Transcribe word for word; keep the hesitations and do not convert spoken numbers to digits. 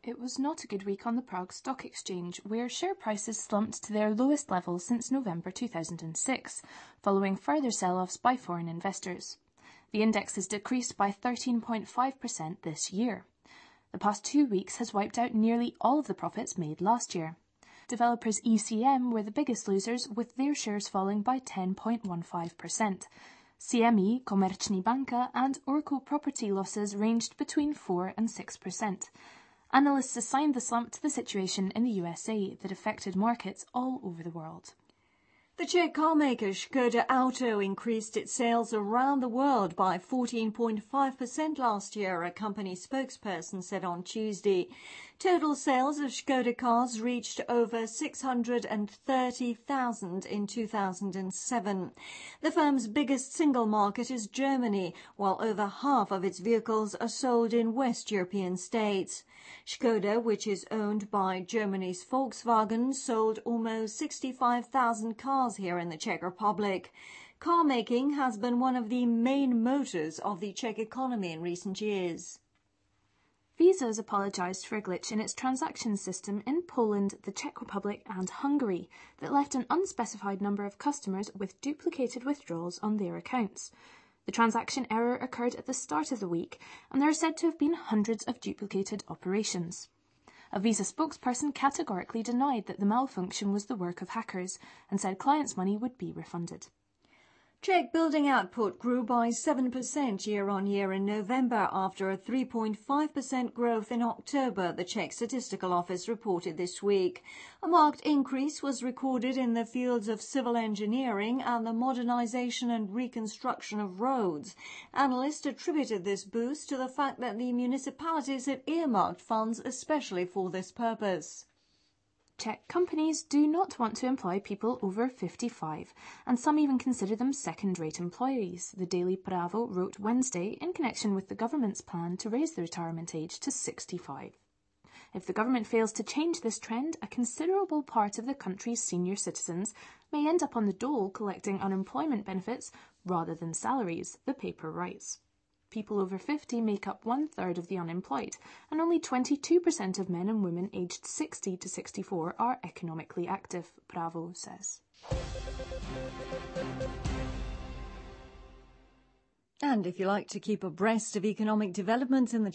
It was not a good week on the Prague Stock Exchange, where share prices slumped to their lowest level since November two thousand six, following further sell-offs by foreign investors. The index has decreased by thirteen point five percent this year. The past two weeks has wiped out nearly all of the profits made last year. Developers E C M were the biggest losers, with their shares falling by ten point one five percent. C M E, Komerční banka, and Oracle Property losses ranged between four and six percent. Analysts assigned the slump to the situation in the U S A that affected markets all over the world. The Czech carmaker Škoda Auto increased its sales around the world by fourteen point five percent last year, a company spokesperson said on Tuesday. Total sales of Škoda cars reached over six hundred thirty thousand in two thousand seven. The firm's biggest single market is Germany, while over half of its vehicles are sold in West European states. Škoda, which is owned by Germany's Volkswagen, sold almost sixty-five thousand cars here in the Czech Republic. Car making has been one of the main motors of the Czech economy in recent years. Visa has apologised for a glitch in its transaction system in Poland, the Czech Republic and Hungary that left an unspecified number of customers with duplicated withdrawals on their accounts. The transaction error occurred at the start of the week, and there are said to have been hundreds of duplicated operations. A Visa spokesperson categorically denied that the malfunction was the work of hackers and said clients' money would be refunded. Czech building output grew by seven percent year-on-year in November after a three point five percent growth in October, the Czech Statistical Office reported this week. A marked increase was recorded in the fields of civil engineering and the modernization and reconstruction of roads. Analysts attributed this boost to the fact that the municipalities had earmarked funds especially for this purpose. Czech companies do not want to employ people over fifty-five, and some even consider them second-rate employees, the Daily Bravo wrote Wednesday in connection with the government's plan to raise the retirement age to sixty-five. If the government fails to change this trend, a considerable part of the country's senior citizens may end up on the dole collecting unemployment benefits rather than salaries, the paper writes. People over fifty make up one-third of the unemployed, and only twenty-two percent of men and women aged sixty to sixty-four are economically active, Bravo says. And if you like to keep abreast of economic developments in the